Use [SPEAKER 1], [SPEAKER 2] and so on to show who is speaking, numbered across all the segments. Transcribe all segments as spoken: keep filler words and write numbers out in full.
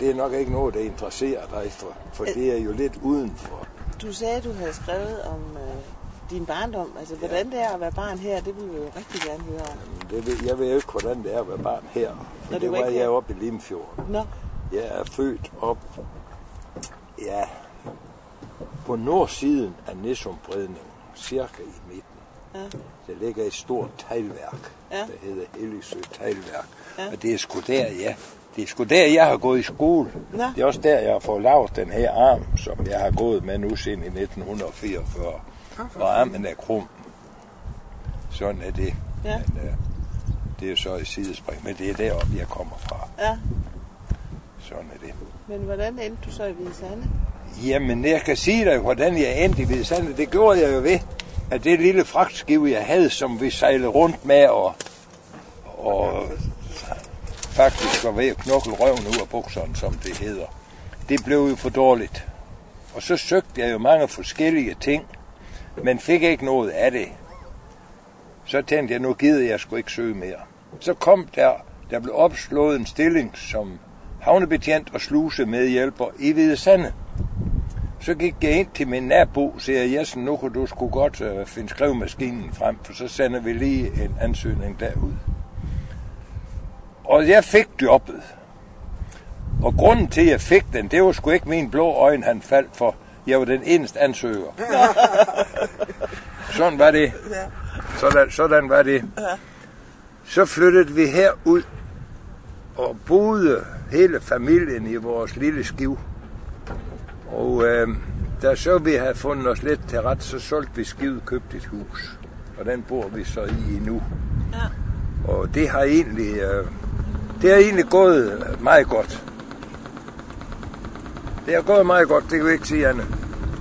[SPEAKER 1] det er nok ikke noget, der interesserer dig, for, for det er jo lidt udenfor.
[SPEAKER 2] Du sagde, at du havde skrevet om øh, din barndom. Altså, hvordan ja. det er at være barn her, det vil vi jo rigtig gerne høre om.
[SPEAKER 1] Det ved, jeg ved jo ikke, hvordan det er at være barn her. For det var jeg her? oppe i Limfjorden. Nå. Jeg er født op, ja, på nordsiden af Næsumbredningen, cirka i midten. Ja. Der ligger et stort teglværk, ja. der hedder Helligsø Teglværk. Ja. Og det er sgu der, ja. Det er sgu der, jeg har gået i skole. Ja. Det er også der, jeg har fået lavet den her arm, som jeg har gået med nu siden i nitten fireogfyrre. Og armen er krum. Sådan er det. Ja. Men, uh, det er jo så i sidespring, men det er deroppe, jeg kommer fra. Ja. Sådan er det.
[SPEAKER 2] Men hvordan endte du så i Hvide Sande?
[SPEAKER 1] Jamen, jeg kan sige dig, hvordan jeg endte i Hvide Sande. Det gjorde jeg jo ved, at det lille fragtskive, jeg havde, som vi sejlede rundt med, og, og faktisk var ved at knokle røven ud af bukserne, som det hedder. Det blev jo for dårligt. Og så søgte jeg jo mange forskellige ting, men fik ikke noget af det. Så tænkte jeg, nu gider jeg sgu ikke søge mere. Så kom der, der blev opslået en stilling som havnebetjent og slusemedhjælper i Hvide Sande. Så gik jeg ind til min nabo, siger Jessen, nu kunne du sgu godt uh, finde skrivemaskinen frem, for så sender vi lige en ansøgning derud. Og jeg fik jobbet. Og grunden til, at jeg fik den, det var sgu ikke min blå øjne, han faldt for. Jeg var den eneste ansøger. Sådan var det. Sådan, sådan var det. Så flyttede vi herud og boede hele familien i vores lille skiv. Og øh, da så vi havde fundet os lidt til ret, så solgte vi skivet, købt et hus. Og den bor vi så i nu. Ja. Og det har egentlig, øh, det har egentlig gået meget godt. Det har gået meget godt, det kan vi ikke sige andet.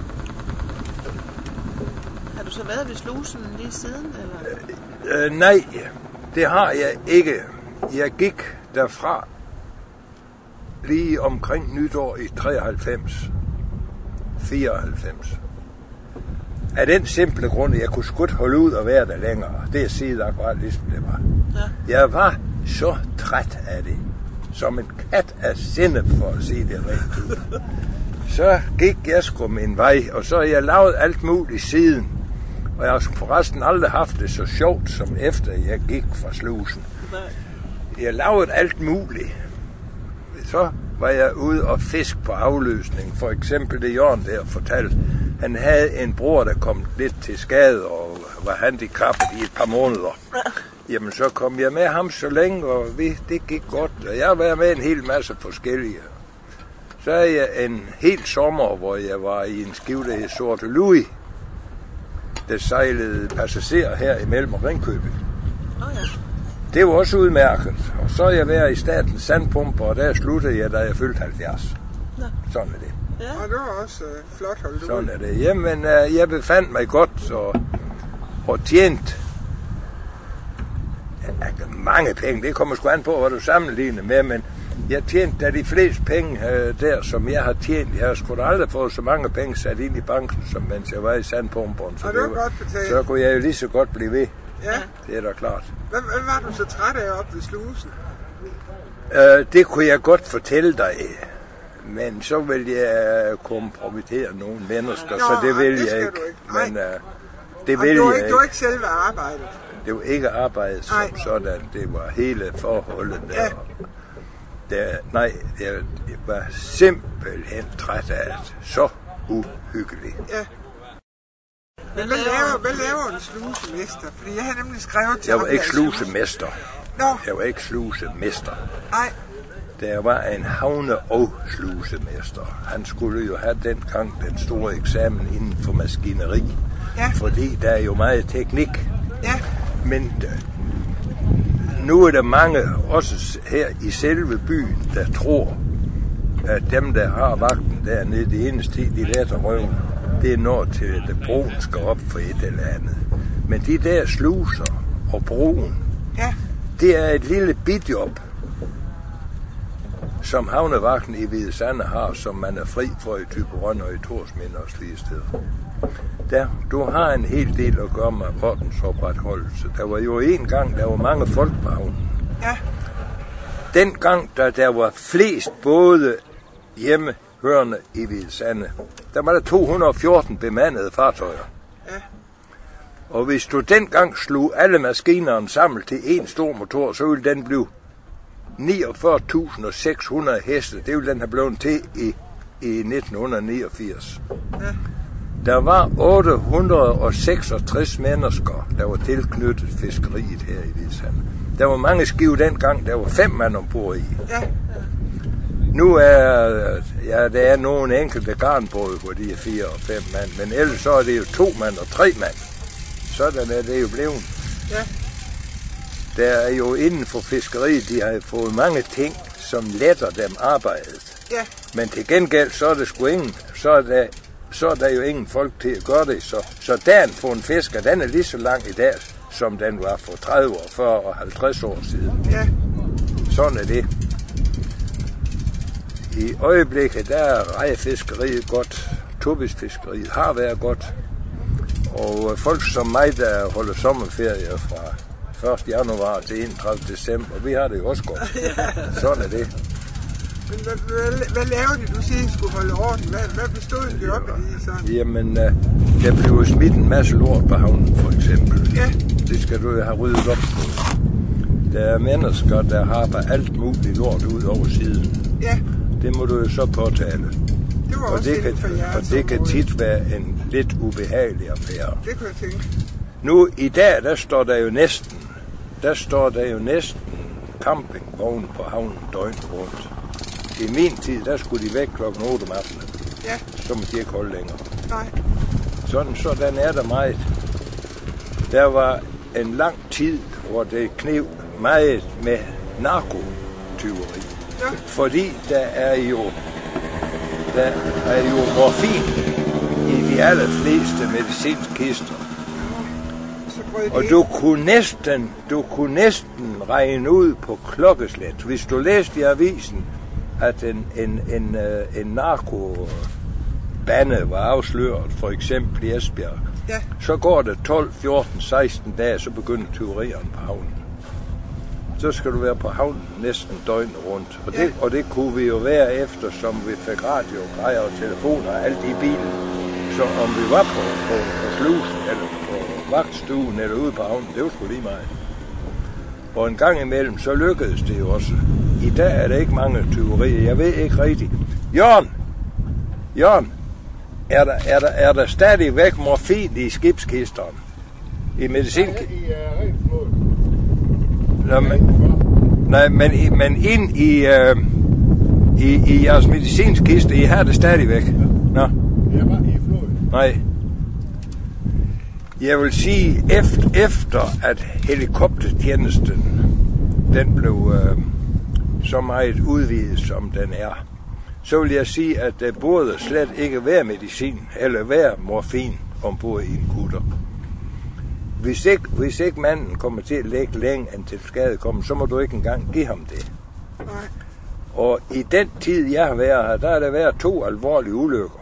[SPEAKER 2] Har du så været ved slusen lige siden? Eller?
[SPEAKER 1] Øh, øh, nej, det har jeg ikke. Jeg gik derfra lige omkring nytår i treoghalvfems. fireoghalvfems. Af den simple grund, at jeg kunne sgu holde ud og være der længere. Det er sige akkurat ligesom det var. Ja. Jeg var så træt af det. Som en kat af sinde, for at sige det rent ud. Så gik jeg sgu min vej, og så har jeg lavet alt muligt siden. Og jeg har forresten aldrig haft det så sjovt, som efter jeg gik fra slusen. Jeg lavede alt muligt. Så var jeg ude og fisk på afløsning. For eksempel det Jørgen der fortalte. Han havde en bror, der kom lidt til skade og var handicappet i et par måneder. Jamen så kom jeg med ham så længe, og vi, det gik godt. Og jeg har været med en hel masse forskellige. Så er jeg en hel sommer, hvor jeg var i en skiv, der hed Sorte Louis. Der sejlede passagerer her imellem Ringkøbing. Oh, ja. Det var også udmærket. Og så er jeg været i Statens Sandpumper, og der sluttede jeg, da jeg fyldte halvfjerds. Ja. Sådan er det.
[SPEAKER 3] Ja. Og det var også øh, flot holdt ud.
[SPEAKER 1] Sådan er det. Jamen, øh, jeg befandt mig godt og, og tjente ja, mange penge. Det kommer sgu an på, hvad du sammenligner med, men jeg tjente da de fleste penge øh, der, som jeg har tjent. Jeg har sgu da aldrig fået så mange penge sat ind i banken, som mens jeg var i Sandpumperen. Så,
[SPEAKER 3] og det var godt betalt.
[SPEAKER 1] Så kunne jeg jo lige så godt blive ved.
[SPEAKER 3] Ja.
[SPEAKER 1] Det er da klart.
[SPEAKER 3] Hvad, hvad var du så træt af oppe ved slusen?
[SPEAKER 1] Øh, det kunne jeg godt fortælle dig. Men så vil jeg kompromittere nogle mennesker, Nå, så det vil det jeg ikke. ikke. Men uh, det vil
[SPEAKER 3] jeg ikke.
[SPEAKER 1] ikke.
[SPEAKER 3] Det var ikke selve arbejdet?
[SPEAKER 1] Det var ikke arbejdet som nej. Sådan. Det var hele forholdet der. Ja. der nej, jeg, jeg var simpelthen træt af det. Så uhyggeligt. Ja.
[SPEAKER 3] Men hvad laver, hvad laver en slusemester? Fordi jeg har nemlig skrevet til
[SPEAKER 1] Jeg var ikke slusemester.
[SPEAKER 3] Nå.
[SPEAKER 1] Jeg var ikke slusemester.
[SPEAKER 3] Nej.
[SPEAKER 1] Der var en havne- og slusemester. Han skulle jo have dengang den store eksamen inden for maskineri. Ja. Fordi der er jo meget teknik.
[SPEAKER 3] Ja.
[SPEAKER 1] Men nu er der mange, også her i selve byen, der tror, at dem, der har vagten dernede, det eneste tid, de lader røven, det er når til, at broen skal op for et eller andet. Men de der sluser og broen, ja. Det er et lille bidjob, som havnevagten i Hvide Sande har, som man er fri for i Thyborøn og i Thorsminde og slige steder. Der, du har en hel del at gøre med ordensopretholdelse. Der var jo en gang, der var mange folk på havnen. Ja. Den gang, da der var flest både hjemmehørende i Hvide Sande. Der var der to hundrede og fjorten bemandede fartøjer.
[SPEAKER 3] Ja.
[SPEAKER 1] Og hvis du dengang slog alle maskinerne sammen til en stor motor, så ville den blive niogfyrre tusind seks hundrede heste. Det ville den have blevet til i, i nitten niogfirs.
[SPEAKER 3] Ja.
[SPEAKER 1] Der var otte hundrede og seksogtres mennesker, der var tilknyttet fiskeriet her i Hvide Sande. Der var mange skibe dengang, der var fem mand ombord i.
[SPEAKER 3] Ja.
[SPEAKER 1] Nu er, ja, der er nogle enkelte garnbåde, hvor de er fire og fem mand, men ellers så er det jo to mand og tre mand. Sådan er det jo blevet.
[SPEAKER 3] Ja.
[SPEAKER 1] Der er jo inden for fiskeriet, de har fået mange ting, som letter dem arbejdet.
[SPEAKER 3] Ja.
[SPEAKER 1] Men til gengæld, så er det sgu ingen, så er der, så er der jo ingen folk til at gøre det. Så, så dagen for en fisker, den er lige så lang i dag, som den var for tredive år, fyrre og halvtreds år siden.
[SPEAKER 3] Ja.
[SPEAKER 1] Sådan er det. I øjeblikket, der er rejefiskeriet godt. Tobisfiskeriet har været godt. Og folk som mig, der holder sommerferie fra første januar til enogtredivte december, vi har det jo også godt. Sådan er det.
[SPEAKER 3] Men hvad, hvad, hvad lavede de, du siger, I skulle holde orden? Hvad, hvad bestod det op i sådan?
[SPEAKER 1] Jamen, der blev smidt en masse lort på havnen, for eksempel.
[SPEAKER 3] Ja.
[SPEAKER 1] Det skal du have ryddet op på. Der er mennesker, der har alt muligt lort ud over siden.
[SPEAKER 3] Ja.
[SPEAKER 1] Det må du jo så påtale.
[SPEAKER 3] Det var
[SPEAKER 1] og
[SPEAKER 3] også
[SPEAKER 1] det kan,
[SPEAKER 3] for jeres
[SPEAKER 1] og det kan
[SPEAKER 3] område.
[SPEAKER 1] tit være en lidt ubehagelig affære.
[SPEAKER 3] Det kunne jeg tænke.
[SPEAKER 1] Nu i dag, der står der jo næsten, der står der jo næsten campingvogne på havnen døgnet rundt. I min tid, der skulle de væk klokken otte om aftenen.
[SPEAKER 3] Ja.
[SPEAKER 1] Så må de ikke holde længere.
[SPEAKER 3] Nej.
[SPEAKER 1] Sådan, sådan er der meget. Der var en lang tid, hvor det knev meget med narkotyveri.
[SPEAKER 3] Ja.
[SPEAKER 1] Fordi der er jo der er jo morfin i de allerfleste medicinskister.
[SPEAKER 3] Så brød
[SPEAKER 1] Og
[SPEAKER 3] det
[SPEAKER 1] du kunne næsten, du kunne næsten regne ud på klokkeslæt, hvis du læste i avisen, at en, en, en, en narkobande var afsløret, for eksempel i Esbjerg.
[SPEAKER 3] Ja.
[SPEAKER 1] Så går det tolv, fjorten, seksten dage, så begynder tyverierne på havnen. Så skal du være på havnen næsten døgnet rundt. Og det,
[SPEAKER 3] Ja.
[SPEAKER 1] og det kunne vi jo være efter, som vi fik radio, grejer og telefoner og alt i bilen. Så om vi var på, på, på slusen, eller på vagtstuen, eller ude på havnen, det var sgu lige meget. Og en gang imellem, så lykkedes det jo også. I dag er der ikke mange tyverier. Jeg ved ikke rigtigt. Jørgen! Jørgen! Er der, er der, er der stadigvæk morfin i skibskisteren? I medicin? Nå, men, nej, men, men ind i, øh, i, i jeres medicinskiste, I har det stadigvæk? Nå.
[SPEAKER 4] Jeg var i floden.
[SPEAKER 1] Nej. Jeg vil sige, efter, efter at helikoptertjenesten, den blev øh, så meget udvidet, som den er, så vil jeg sige, at der burde slet ikke være medicin, eller være morfin ombord i en kutter. Hvis ikke, hvis ikke manden kommer til at lægge længe end til skade kommer, så må du ikke engang give ham det.
[SPEAKER 3] Nej.
[SPEAKER 1] Og i den tid, jeg har været her, der er der været to alvorlige ulykker.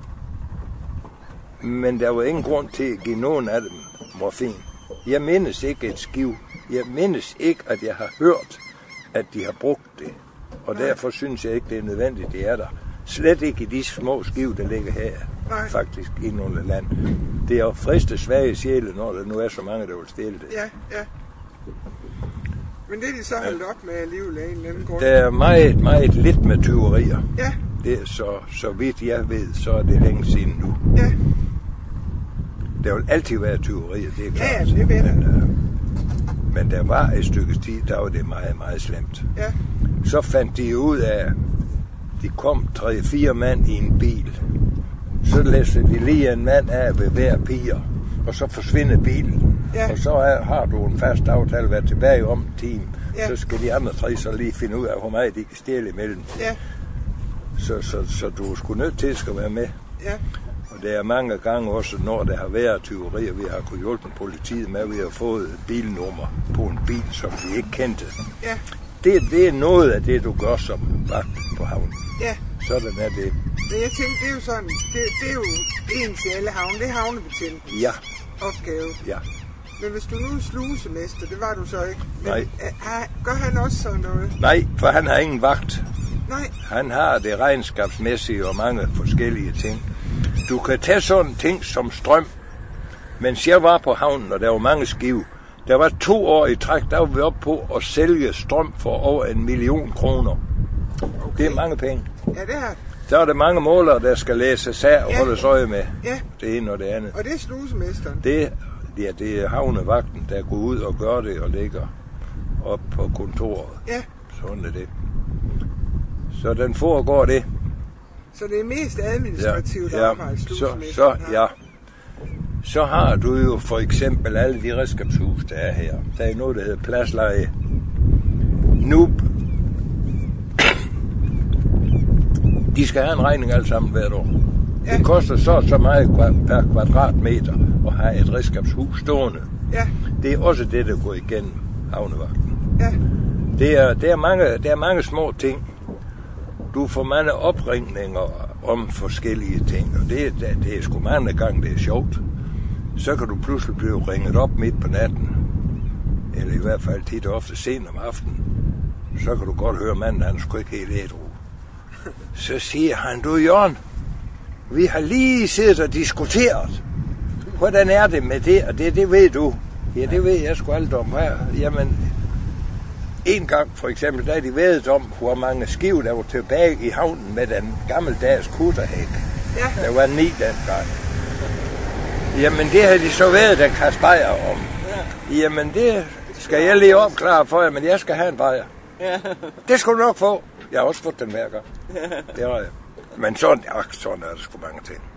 [SPEAKER 1] Men der var ingen grund til at give nogen af dem morfin. Jeg mindes ikke et skiv. Jeg mindes ikke, at jeg har hørt, at de har brugt det. Og
[SPEAKER 3] Nej.
[SPEAKER 1] derfor synes jeg ikke, det er nødvendigt, det er der. Slet ikke i de små skiv, der ligger her.
[SPEAKER 3] Nej.
[SPEAKER 1] Faktisk i nogle land. Det er jo friste svage sjæle, når der nu er så mange, der vil stille det.
[SPEAKER 3] Ja, ja. Men det er de så holdt op med alligevel af en eller anden grund.
[SPEAKER 1] Der er meget, meget lidt med tyverier.
[SPEAKER 3] Ja,
[SPEAKER 1] Det er så, så vidt jeg ved, så er det længe siden nu.
[SPEAKER 3] ja.
[SPEAKER 1] Der vil altid være tyverier, det er klart.
[SPEAKER 3] Ja, det ved jeg.
[SPEAKER 1] Men, øh, men der var et stykke tid, der var det meget, meget slemt.
[SPEAKER 3] Ja,
[SPEAKER 1] Så fandt de ud af, de kom tre fire mand i en bil. Så læste de lige en mand af ved hver piger, og så forsvinder bilen.
[SPEAKER 3] Ja.
[SPEAKER 1] Og så er, har du en fast aftale at være tilbage om en time.
[SPEAKER 3] Ja.
[SPEAKER 1] Så skal de andre tre så lige finde ud af, hvor meget de kan stjæle imellem.
[SPEAKER 3] ja,
[SPEAKER 1] Så, så, så du er sgu nødt til at skal være med.
[SPEAKER 3] ja.
[SPEAKER 1] Og det er mange gange også, når der har været tyverier, vi har kunnet hjælpe politiet med, at vi har fået bilnummer på en bil, som vi ikke kendte.
[SPEAKER 3] Ja,
[SPEAKER 1] Det, det er noget af det, du gør som vagt på havnen.
[SPEAKER 3] ja.
[SPEAKER 1] Sådan er det.
[SPEAKER 3] Men jeg tænkte, det er jo sådan, det, det er jo ens i alle havne, det er havnebetjentens
[SPEAKER 1] Ja,
[SPEAKER 3] opgave.
[SPEAKER 1] ja.
[SPEAKER 3] Men hvis du nu er slusemester, det var du så ikke. Men
[SPEAKER 1] Nej.
[SPEAKER 3] er, gør han også sådan noget?
[SPEAKER 1] Nej, for han har ingen vagt.
[SPEAKER 3] Nej.
[SPEAKER 1] Han har det regnskabsmæssige og mange forskellige ting. Du kan tage sådan ting som strøm. Mens jeg var på havnen, og der var mange skive, der var to år i træk, der var vi oppe på at sælge strøm for over en million kroner. Okay. Det er mange penge.
[SPEAKER 3] Ja, det er.
[SPEAKER 1] Så er der mange målere, der skal læses af og ja. holdes øje med.
[SPEAKER 3] Ja.
[SPEAKER 1] Det ene og det andet.
[SPEAKER 3] Og det er slusemesteren?
[SPEAKER 1] Det, ja, det er havnevagten, der går ud og gør det og ligger op på kontoret.
[SPEAKER 3] Ja.
[SPEAKER 1] Sådan er det. Så den foregår det.
[SPEAKER 3] Så det er mest administrativt
[SPEAKER 1] ja, ja.
[SPEAKER 3] arbejde, slusemesteren
[SPEAKER 1] så, så,
[SPEAKER 3] har?
[SPEAKER 1] ja. Så har du jo for eksempel alle de redskabshus, der er her. Der er noget, der hedder pladsleje. Nu, de skal have en regning alle sammen hvert år. Ja. Det koster så så meget per kvadratmeter at have et redskabshus stående.
[SPEAKER 3] Ja.
[SPEAKER 1] Det er også det, der går igennem havnevagten.
[SPEAKER 3] Ja.
[SPEAKER 1] Det er, det er, mange, det er mange små ting. Du får mange opringninger om forskellige ting, og det, det, det er sgu mange gange, det er sjovt. Så kan du pludselig blive ringet op midt på natten, eller i hvert fald tit og ofte sent om aftenen. Så kan du godt høre manden, han sgu ikke helt ædru. Så siger han, du Jørgen, vi har lige siddet og diskuteret, hvordan er det med det, og det, det ved du. Ja, det ved jeg sgu alt om her. Jamen, en gang for eksempel, der de ved om, hvor mange skive, der var tilbage i havnen med den gammeldags kutterhæk. Ja. Der var ni dengang. Jamen, det havde de så været, der kan spejer om. Ja. Jamen, det skal jeg lige opklare for jer, men jeg skal have en bajer. Ja. Det skal du nok få. Jeg har også fået den hver gang. Ja. Det har jeg. Men sådan, ja, sådan er der sgu mange ting.